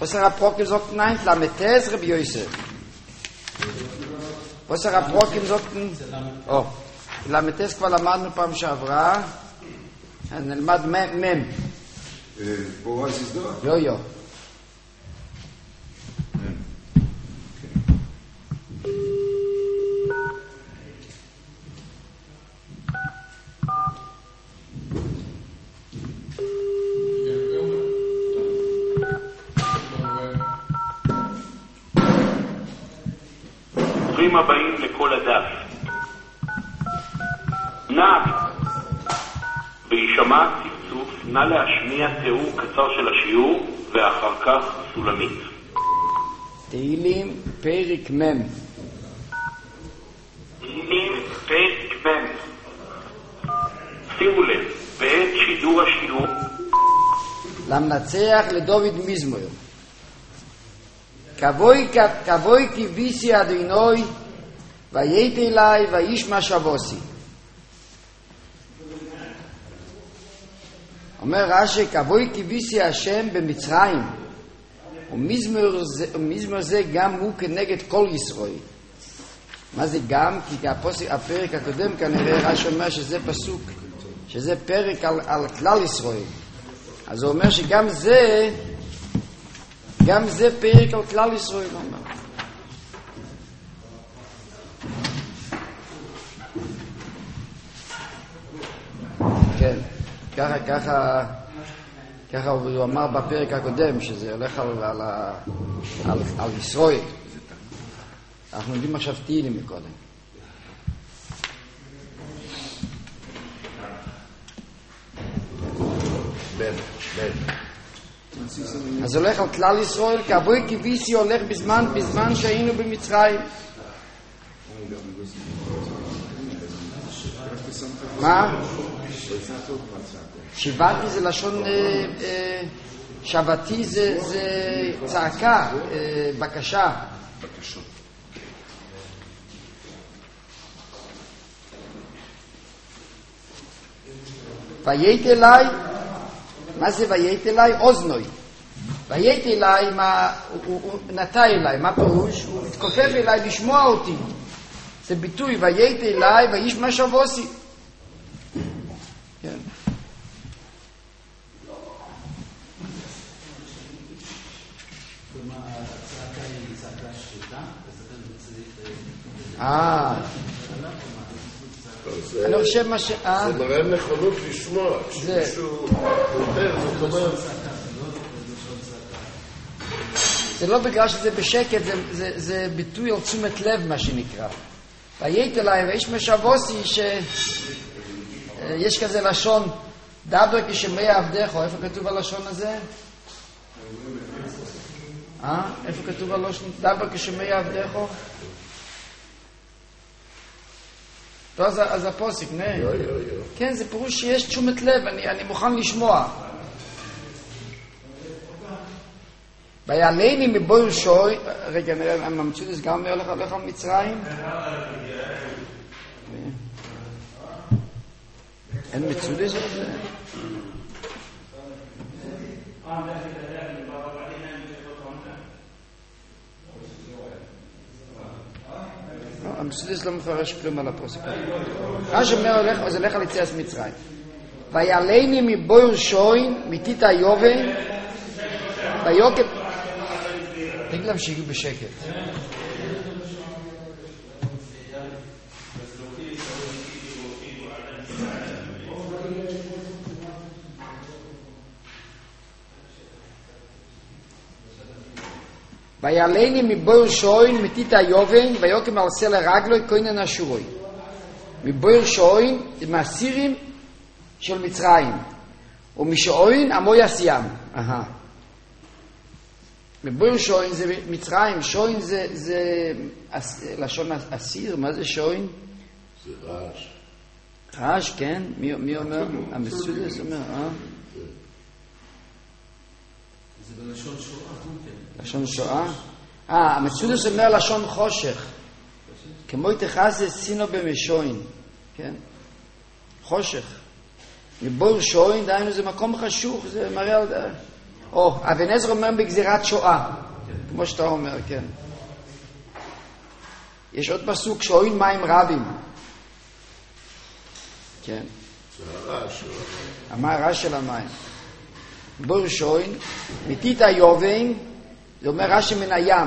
Was Prokim sagt, nein, Lametes, Rabbi Yosef. Was Prokim sagt, oh, Lametes כבר למדנו פעם שעברה, נלמד מם. בורא זיזדו? יו. ברוכים הבאים לכל הדף. נא וישמע צפצוף, נא להשמיע תיאור קצר של השיעור ואחר כך סולמית. תהילים פרק מם. תהילים פרק מם. שימו לב, בעת שידור השיעור למנצח לדוד מזמור. כבוי כביסי אדינוי ויית אליי וישמע שבוסי. אומר רש"י, כבוי כביסי השם במצרים, ומזמור זה גם הוא כנגד כל ישראל. מה זה גם? כי הפרק הקודם כנראה רש"י אומר שזה פסוק, שזה פרק על כלל ישראל. אז הוא אומר שגם זה פרק על כלל ישראל, הוא אומר. כן, ככה הוא אמר בפרק הקודם, שזה הולך על ישראל. אנחנו יודעים עכשיו תהילים מקודם. אז הולך על כלל ישראל, כבוי כביסי הולך בזמן שהיינו במצרים. מה? שבעתי זה לשון שבתי זה צעקה, בקשה. ויית אליי, מה זה ויית אליי? אוזנוי. ויית אליי, הוא נטע אליי, מה פירוש? הוא התכופף אליי לשמוע אותי. זה ביטוי, ויית אליי וישמע שבוסי. כן. אני חושב מה זה מראה נכונות לשמוע. כשמישהו נותן, זאת אומרת... זה לא בגלל שזה בשקט, זה ביטוי על תשומת לב, מה שנקרא. ויית אליי וישמע שבוסי, שיש כזה לשון, דבר כשמע עבדך. איפה כתוב הלשון הזה? איפה כתוב הלשון? דבר כשמע עבדך? לא, אז הפוסק, כן, זה פירוש שיש תשומת לב, אני מוכן לשמוע. ויעלני מבויר שוי, רגע, נראה, הממצודס גם הולך על מצרים? אין מצודס על זה? המסודס לא מפרש כלום על הפוסק. מה שאומר אז הולך על יציאת מצרים. ויעלני מבויר שוי, מתית היובל, ויוקם... תגיד להם שיגיעו בשקט. ויעלני מבויר שוין מתית היובל ויוקם על סלע רגלוי כהן אשורוי. מבויר שוין זה מהסירים של מצרים, ומשעוין עמוי הסיים. מבויר שוין זה מצרים, שוין זה לשון אסיר. מה זה שוין? זה רעש. רעש, כן? מי אומר? המסודס אומר, זה בלשון שואה. לשון שואה? המסודס אומר לשון חושך. כמו תחזה סינו במשוין. כן? חושך. מבויר שוין, דהיינו זה מקום חשוך, זה מראה על... אבן עזרא אומר בגזירת שואה, כמו שאתה אומר, כן. יש עוד פסוק, שואין מים רבים. כן. זה הרעש. הרעש של המים. בור שוין, מתית היובן, זה אומר רש"י מן הים.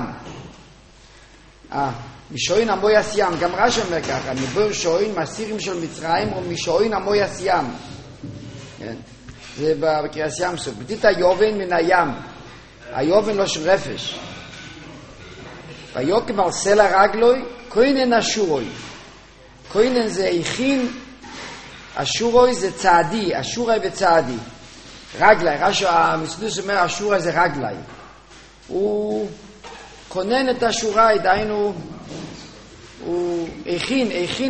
משוין המויס ים, גם רש"י אומר ככה, מבור שוין, מהסירים של מצרים, או משוין המויס ים. כן. זה בקריאת ים סוף. מתית היובן מן הים. היובן לא של רפש. ויוקם על סלע רגלוי, כהנן אשורוי. כהנן זה הכין, אשורוי זה צעדי, אשורי וצעדי. רגלי, המסודוס אומר אשורי זה רגלי. הוא כונן את אשורי, דהיינו, הוא הכין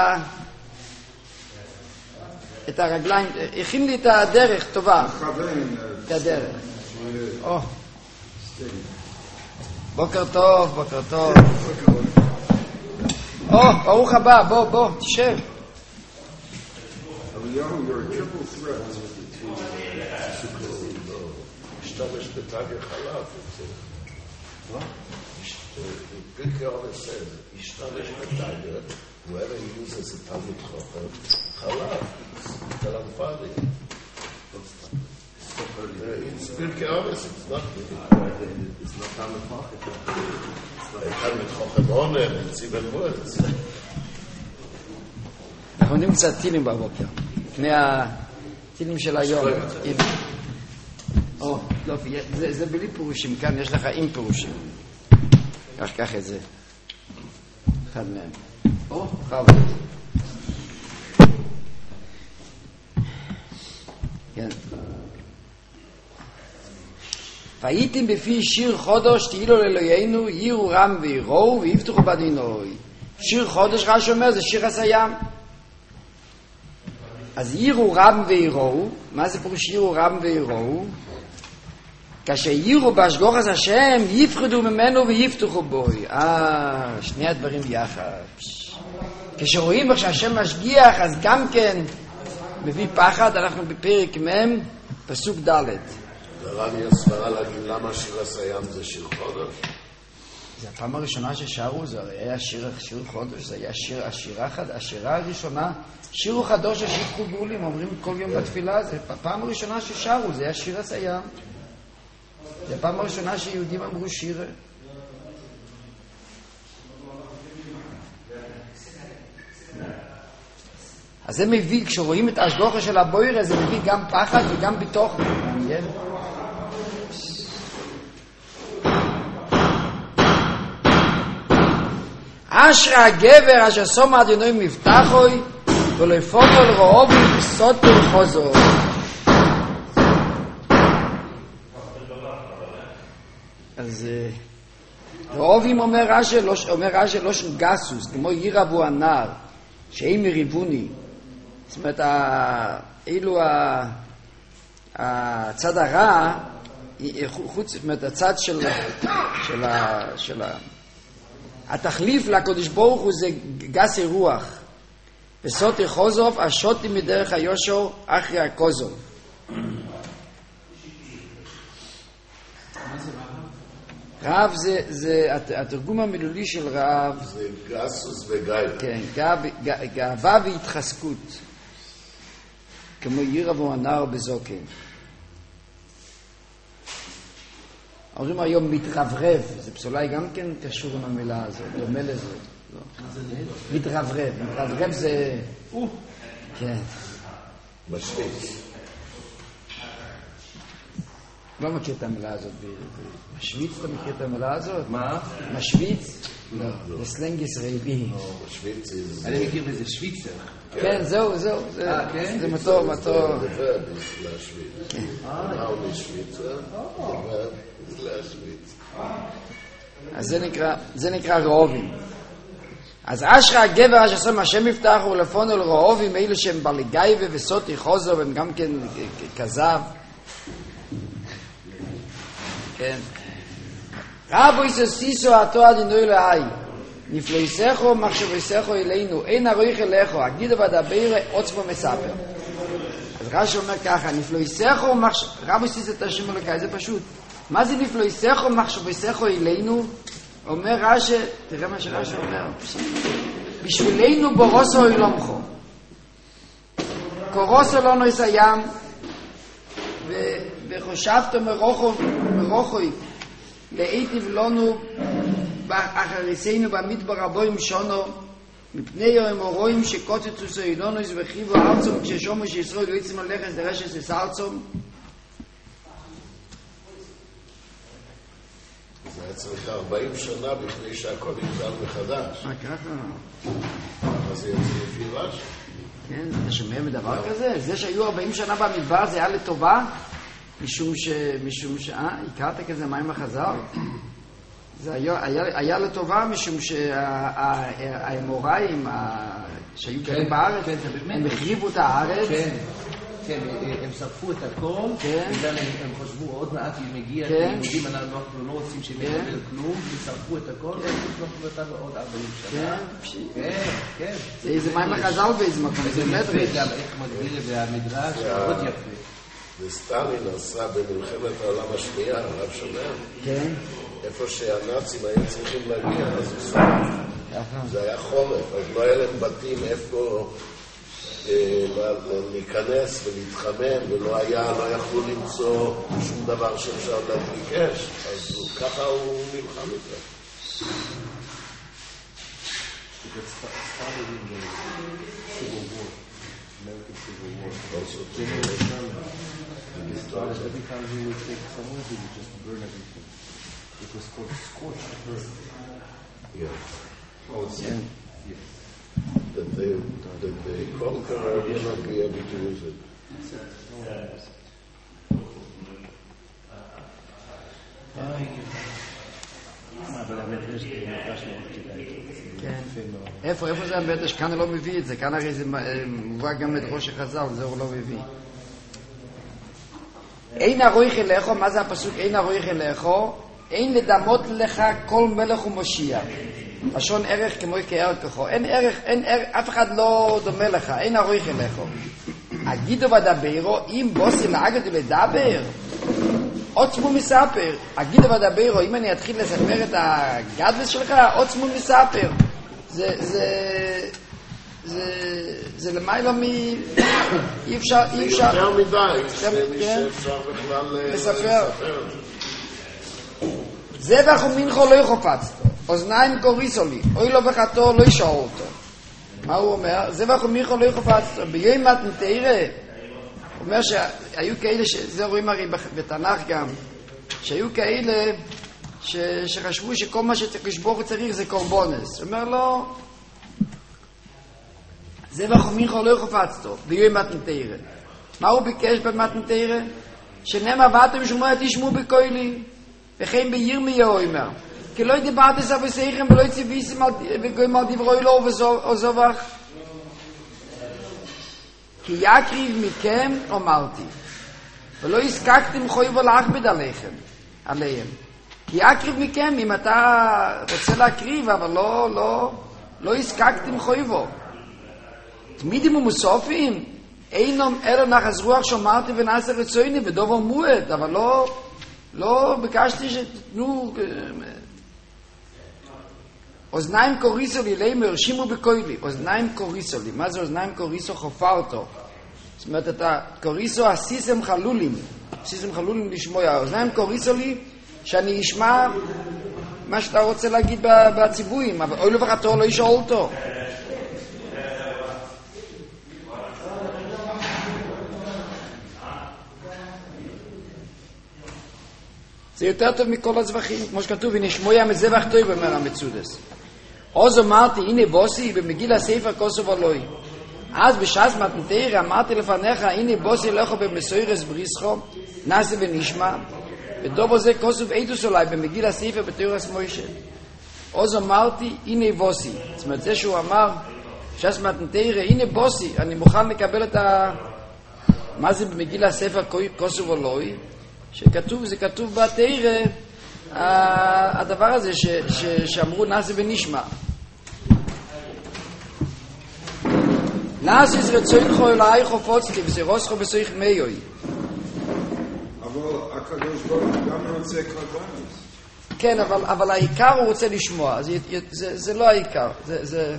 את הרגליים, הכין לי את הדרך טובה. את הדרך. בוקר טוב, בוקר טוב. ברוך הבא, בוא, תשב. משתמש בתג החלב. Pirkei Avos says, "Ishtaresh b'tayger, whoever uses a talmid chacham, chalav, kalamfadi." It's Pirkei Avos, it's not talmid chacham. Talmid chacham oner, it's even worse. אנחנו יודעים קצת טילים בבוקר, לפני הטילים של היום. זה בלי פירושים, כאן יש לך עם פירושים. קח את זה. אחד מהם. חבל. כן. והייתם בפי שיר חודש תהילו לאלוהינו, יירו רם ויראו ויפתחו בדינוי. שיר חודש רש"י אומר זה שיר הסיים. אז יירו רם ויראו, מה זה פירוש יירו רם ויראו? כאשר יירו בהשגוחת השם יפחדו ממנו ויפתחו בוי. שני הדברים יחד. כשרואים שהשם משגיח אז גם כן מביא פחד. אנחנו בפרק מ' פסוק ד'. הרב יש סברה להגיד למה שיר הסיים זה שיר חודש? זה הפעם הראשונה ששרו, זה היה שיר חודש, זה היה השירה הראשונה, שירו חדוש השיקחו גאולים, אומרים כל יום בתפילה, זה הפעם הראשונה ששרו, זה היה שיר הסיים. זה הפעם הראשונה שיהודים אמרו שיר. אז זה מביא, כשרואים את ההשגוחה של הבוירה, זה מביא גם פחד וגם ביטוח. מעניין. אשרי הגבר אשר שום אדוני מבטחוי ולא יפוקו לרעוב ולסוטו לחוזו. אז רעובים אומר רש"י לא של גסוס, כמו ירבו הנער, שאין מריבוני. זאת אומרת, אילו הצד הרע, זאת אומרת, הצד של התחליף לקדוש ברוך הוא זה גסי רוח. וסוטי חוזוב, השוטי מדרך היושר אחרי הכוזוב. רעב זה התרגום המילולי של רעב. זה גסוס וגאווה. כן, גאווה והתחזקות. כמו ירבו הנער בזוקן. אומרים היום מתרברב, זה פסולי גם כן קשור עם המילה הזאת, דומה לזה. מתרברב, מתרברב זה... כן. משוויץ. לא מכיר את המילה הזאת. משוויץ, אתה מכיר את המילה הזאת? מה? משוויץ? לא, זה סלנג ישראלי. משוויץ זה... אני מכיר בזה שוויצר. כן, זהו. זה מטור. להשוויץ. מהו משוויצר? להשוויץ. אז זה נקרא רעובים. אז אשרי הגבר אשר שם השם יפתח ולפונו לרעובים, אלה שהם בעלי גאווה וסוטי חוזר והם גם כן כזב. כן. רבו יסוסיסו עתו אדינוי לאי נפלויסךו מחשבויסךו אלינו אין הרויך אליכו הגידו ודבר עוצמו מספר. אז רש"י אומר ככה, נפלויסךו רבו סיס את השם אלוקי, זה פשוט. מה זה נפלויסךו מחשבויסךו אלינו? אומר רש"י, תראה מה שרש"י אומר, בשבילנו בורוסו אילומכו. קורוסו לנו את הים, וחושבתו מרוחוי, להיטיב לנו אחריסנו במדבר הבוים שונו, מפני הם רואים שקוצצו סוילונוס וחיבו ארצום כששומו שישראל יוצאים ללכת לרשת לסארצום. זה היה צריך 40 שנה בפני שהכל יגדל מחדש. ככה? אז זה יוצא לפי רש"י. כן, אתה שומע מדבר כזה? זה שהיו 40 שנה במדבר זה היה לטובה? משום ש... הכרת כזה מים החזר? זה היה לטובה משום שהאמוראים שהיו כאלה בארץ, הם החריבו את הארץ. כן, הם שרפו את הכל, וגם הם חשבו עוד מעט אם מגיע, אם אנחנו לא רוצים שהם יקבל כלום, הם שרפו את הכל, והם שרפו אותנו עוד 40 שנה. כן. זה איזה מים החזר באיזה מקום, זה מדרש. גם איך מגדיר והמדרש, מאוד יפה. וסטלין עשה במלחמת העולם השנייה, הרב שומר. כן. איפה שהנאצים היו צריכים להגיע, אז הוא שרף. זה היה חורף, אז לא היה להם בתים איפה להיכנס ולהתחמם, לא יכלו למצוא שום דבר שאפשר להדליק אש, אז ככה הוא נלחם איתם. Every time he would take somewhere, he would just burn everything. It was called scorched earth. Yeah. Oh, it's yeah. That the conqueror will not be able to use it. כן. איפה זה המדרש? כאן הוא לא מביא את זה, כאן הרי זה מובא גם את ראש החז"ל, זה הוא לא מביא. אין הרויך אליך, מה זה הפסוק? אין הרויך אליך, אין לדמות לך כל מלך ומושיע. לשון ערך כמו כערכך. אין ערך, אף אחד לא דומה לך, אין הרויך אליך. אגידו ודברו, אם בוסי לאגדו לדבר, עוצמו מספר. אגידו ודברו, אם אני אתחיל לספר את הגדלס שלך, עוצמו מספר. זה למעלה אי אפשר יותר מדי שאפשר בכלל לספר. זבח ומנחו לא יחופצת, אוזניים קוריסו לי, אוי לו בחתו לא ישאר אותו. מה הוא אומר? זבח ומנחו לא יחופצת, ביום מתנתרא. הוא אומר שהיו כאלה, זה רואים הרי בתנ"ך גם, שהיו כאלה שחשבו שכל מה שתקשבור צריך זה קורבונס. הוא אומר לו, זבח ומנחו לא יחופצתו, ביום מתנתרא. מה הוא ביקש במתנתרא? שנאמר ואתם שמוע תשמעו בקולי, וכן בירמיהו אומר, כי לא דיברתי סבוסיכם ולא ציוויתם וגויים על דברי לו וזובח. כי יקריב מכם אמרתי, ולא הזקקתם חויבו להכביד עליהם. כי יקריב מכם, אם אתה רוצה להקריב, אבל לא הזקקתם חויבו. תמידים ומוסופים, אינם אלו נחס רוח שאמרתי ונעשה רצויני ודובר מועד, אבל לא ביקשתי שתתנו אוזניים קוריסו לי לימר שימו בקוילי. אוזניים קוריסו לי, מה זה אוזניים קוריסו? חופרתו, זאת אומרת אתה קוריסו הסיסם חלולים לשמוע. אוזניים קוריסו לי שאני אשמע מה שאתה רוצה להגיד בציבורים, אבל אוי לבחתו לא ישאול אותו. זה יותר טוב מכל הזבחים, כמו שכתוב, הנה שמויה מזבח טוב, אומר המצודס. אז אמרתי, הנה בוסי, במגיל הספר כוסוב אלוהי. אז בשעס מתנתרא אמרתי לפניך, הנה בוסי לך במסוירס בריסחו, נעשה ונשמע, ודובו זה כוסוב עדוס אולי, במגיל הספר בתיאורס מוישה. אז אמרתי, הנה בוסי. זאת אומרת, זה שהוא אמר, בשעס מתנתרא, הנה בוסי, אני מוכן לקבל את מה זה במגיל הספר כוסוב אלוהי? שכתוב, זה כתוב בתורה, הדבר הזה שאמרו נעשה ונשמע. נאס איז רצוינך אליי חופצתי וזה רוסך בסויך מיוי. אבל הקדוש ברוך הוא גם רוצה קורבנות. כן, אבל העיקר הוא רוצה לשמוע, אז זה לא העיקר, זה...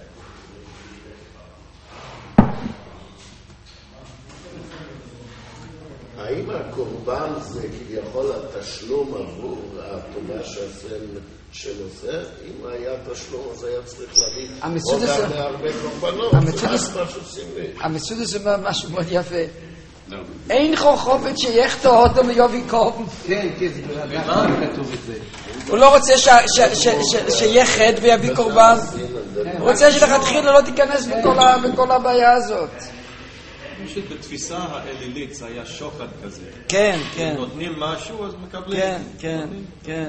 האם הקורבן זה כביכול התשלום עבור הטובה שעושה? אם היה תשלום אז היה צריך להביא עוד הרבה קורבנות. המסודס אומר משהו מאוד יפה. אין חופת שיחתו אותו מיובי קורבן. כן, זה כתוב את זה. הוא לא רוצה שיהיה חד ויביא קורבן. הוא רוצה שלכתחילה לא תיכנס בכל הבעיה הזאת. פשוט בתפיסה האלילית זה היה שוחד כזה. כן. נותנים משהו אז מקבלים. כן.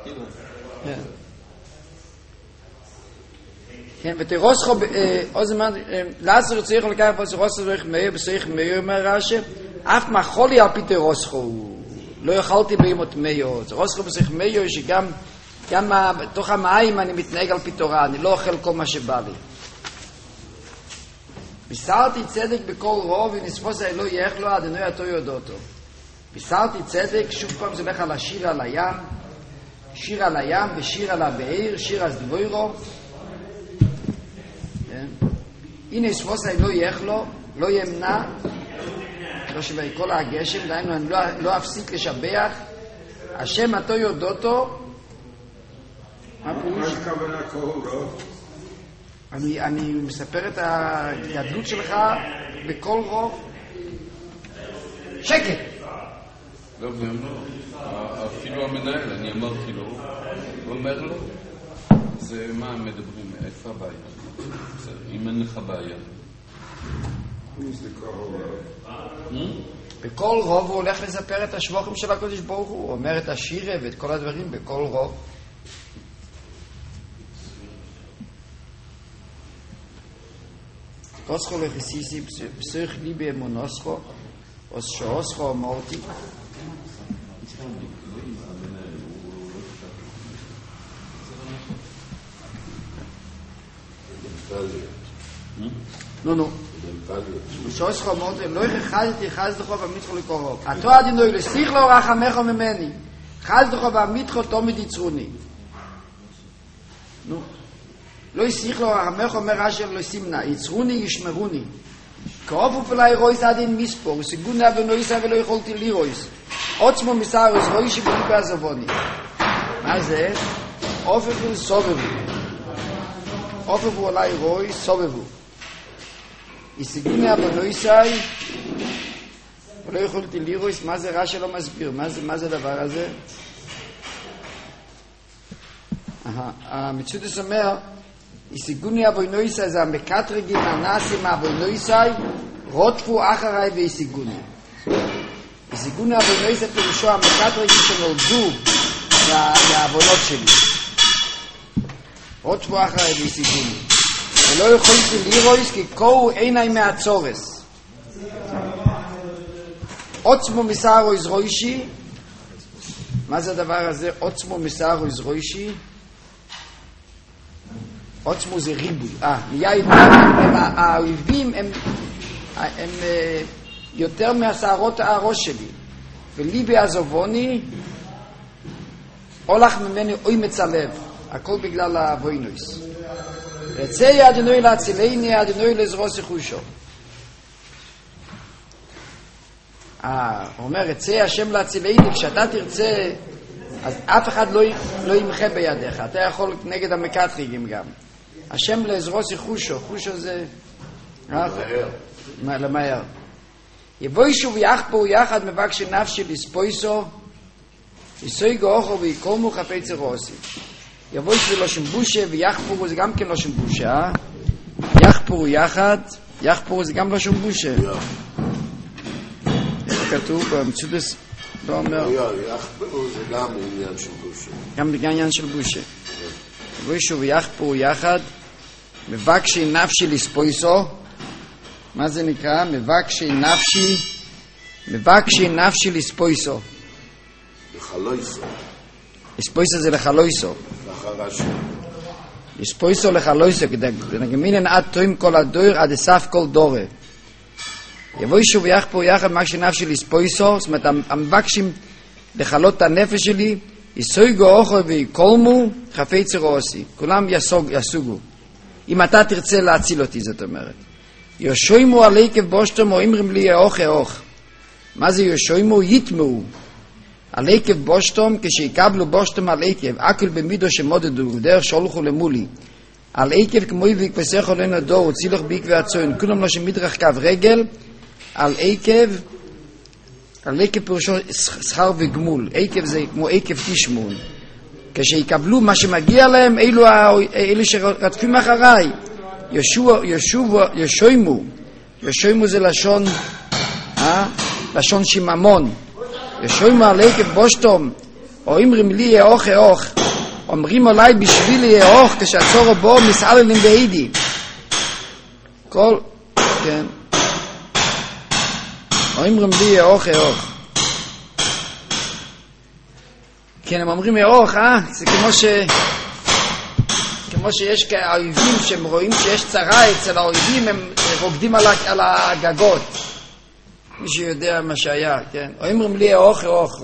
כן, ותרוסחו, עוד זמן, לעשר צריך לקחת פה שרוסחו בסויך מאיר, אומר רש"י, אף מחול לי על פי תרוסחו, לא יכולתי בימות מאיר, תרוסחו בסויך מאיר שגם בתוך המים אני מתנהג על פי תורה, אני לא אוכל כל מה שבא לי. בישרתי צדק בכל רוב ונספוס לא יח לו עד אינו יתו יודעותו. בישרתי צדק, שוב פעם זה הולך על השיר על הים, שיר על הים ושיר על הבאר, שיר על דבוירו. הנה נספוס לא יח לו, לא ימנע, לא שווה כל הגשם, דהיינו אני לא אפסיק לשבח, השם יתו יודעותו. מה פירוש? מה הכוונה כל רוב? אני מספר את הגדלות שלך בכל רוב. שקט. לא, אפילו המנהל, אני אמרתי לו, הוא אומר לו, זה מה מדברים, איפה הבעיה? אם אין לך בעיה. בכל רוב הוא הולך לספר את השבוחים של הקדוש ברוך הוא, הוא אומר את השירה ואת כל הדברים בכל רוב. רוסחו לחסיסי, פסויך ליבי אמונוסחו, או שאוסחו אמורתי. נו. שאוסחו אמורתי, לא יחזתי חזדכו במיתחו לקורוב. עתו עדינוי לסליח לו רחמך ממני, חזדכו במיתחו תומד יצרוני. נו. לא יסיך לו הרמך אומר אשר לא סימנה, יצרוני ישמרוני. כאופו פלאי רויס עדין מספור, סגונה ונויסה ולא יכולתי לירויס. עוצמו מסערוס רואי שבלי בעזבוני. מה זה? אופפו סובבו. אופפו עלי רואי סובבו. יסגונה ונויסה ולא יכולתי לירויס. מה זה רע שלא מסביר? מה זה הדבר הזה? המצודס אומר יסיגוני אבוינויסאי זה המקטרגים הנאסים אבוינויסאי רוטפו אחריי ויסיגוני. יסיגוני אבוינויסאי פירושו המקטרגים שנולדו מהעוונות שלי. רוטפו אחריי ויסיגוני. ולא יכולתי לירויס כי קוהו עיניי מהצורס. עוצמו מסערו יזרוישי. מה זה הדבר הזה? עוצמו מסערו יזרוישי. עוצמו זה ריבוי. האויבים הם יותר מהשערות הראש שלי. וליבי עזובוני הולך ממני אומץ הלב. הכל בגלל הבוינויס. רצה אדינוי להצילני, אדינוי לזרוס יחושו. הוא אומר, רצה השם להצילני, כשאתה תרצה, אז אף אחד לא ימחה בידיך. אתה יכול נגד המקטרגים גם. השם לזרוס יחושו, חושו זה... למהר. יבואי שוב יחפו יחד מבקשי נפשי לספויסו, יסוי גאוכו ויקומו חפצי רוסי. יבואי שוב לא שמבושה ויחפורו זה גם כן לא שמבושה. יחפורו יחד, יחפורו זה גם לא שמבושה. כתוב במצודס, לא אומר... יחפורו זה גם עניין של בושה. גם עניין של בושה. יבואי שוב יחפורו יחד, מבקשי נפשי לספויסו. מה זה נקרא? מבקשי נפשי לספויסו. לחלויסו. לספויסו זה לחלויסו. לחרשו. לספויסו לחלויסו, כדגמינן עד תוים כל הדור עד הסף כל דורה. יבוא שוב יחד מה שנפשי לספויסו, זאת אומרת, המבקשים לחלות את הנפש שלי, יסויגו אוכו ויקולמו חפצי רועסי. כולם יסוגו. אם אתה תרצה להציל אותי, זאת אומרת. ישוימו על עקב בושתם או אמרים לי אוך. מה זה ישוימו? יתמו. על עקב בושתם, כשיקבלו בושתם על עקב, אכל במידו שמודדו, דרך שולחו למולי. על עקב כמו ויקפסך עולן הדור, צילך ביק והצוין, כולם לא שמדרך קו רגל, על עקב פירושו שכר וגמול. עקב זה כמו עקב תשמון. כשיקבלו מה שמגיע להם, אלו שרדפים אחריי. ישוימו זה לשון שיממון. ישוימו על עקב בושתום, או אמרים לי אוך, אומרים עליי בשבילי אוך, כשעצורו בו מסעללים בעידי. כן. או אמרים לי אוך. כן, הם אומרים אוך, זה כמו שיש האויבים שהם רואים שיש צרה אצל האויבים, הם רוקדים על הגגות. מי שיודע מה שהיה, כן. או אומרים לי אוך.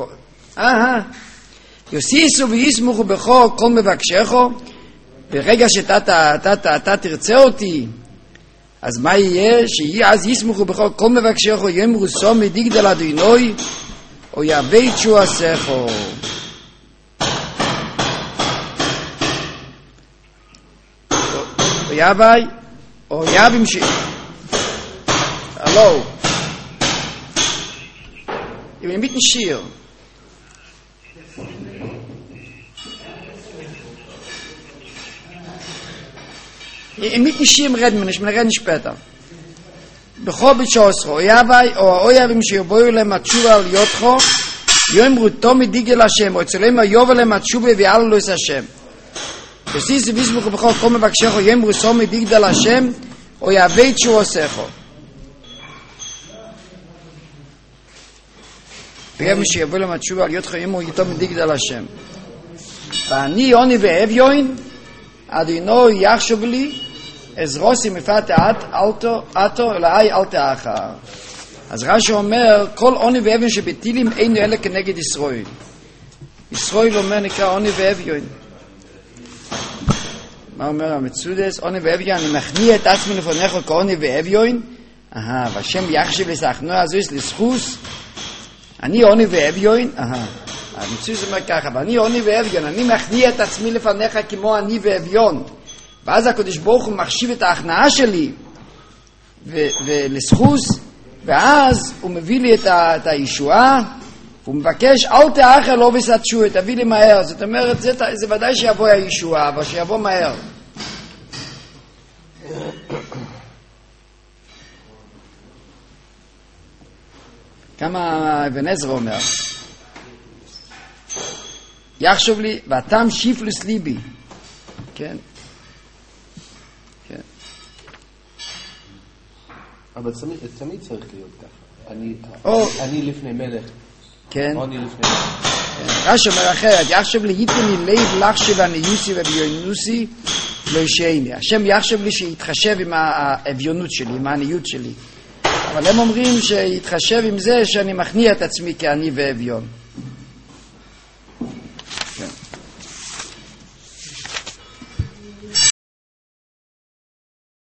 יוסיסו ויסמוכו בכו כל מבקשךו, ברגע שאתה תרצה אותי, אז מה יהיה? שיהיה אז יסמוכו בכו כל מבקשךו, יאמרו סומי דיגדל אדינוי, או יאבי תשועסךו. או יאבים הלו, אם אני מתנשיר, אם מתנשיר רד נשפטה. בכל בתשעסרו, או יאבים שיבואו להם התשובה על יודחו, יאמרו תומי דיגל השם, או אצלם היובל להם התשובה ויעלו לו את השם. וסיס ויסמוכו בכל כל מבקשךו, יאמרו סומי דיגדל השם, או יאבי תשועסךו. בגלל שיבוא להם התשובה על יודחו, יאמרו תומי דיגדל השם. ואני עוני ואביון, אדינו יחשוב לי, אזרוסי מפת אתו אלאי אל תאחר. אז רש"י אומר, כל עוני ואביון שבטילים אין אלה כנגד ישראל. ישראל אומר נקרא עוני ואביון. מה אומר המצודס? עוני ואביון, אני מכניע את עצמי לפניך כעוני ואביון, והשם יחשב לסחנו הזויס לסחוס, אני עוני ואביון, המצודס אומר ככה, ואני עוני ואביון, אני מכניע את עצמי לפניך כמו אני ואביון, ואז הקדוש ברוך הוא מחשיב את ההכנעה שלי ולסחוס, ואז הוא מביא לי את הישועה, הוא מבקש, אל תאחר לא בסתשו, תביא לי מהר. זאת אומרת, זה ודאי שיבוא הישועה, אבל שיבוא מהר. כמה אבן עזרא אומר, יחשוב לי, ואתם שיפלוס ליבי. כן. אבל תמיד צריך להיות ככה. אני לפני מלך. כן. אני לפני מלך. רש"י אומר אחרת, יחשב לי ייתני לב לחשב הניוסי והביונוסי לא ישייני. השם יחשב לי שיתחשב עם האביונות שלי, עם העניות שלי. אבל הם אומרים שיתחשב עם זה שאני מכניע את עצמי כעני ואביון.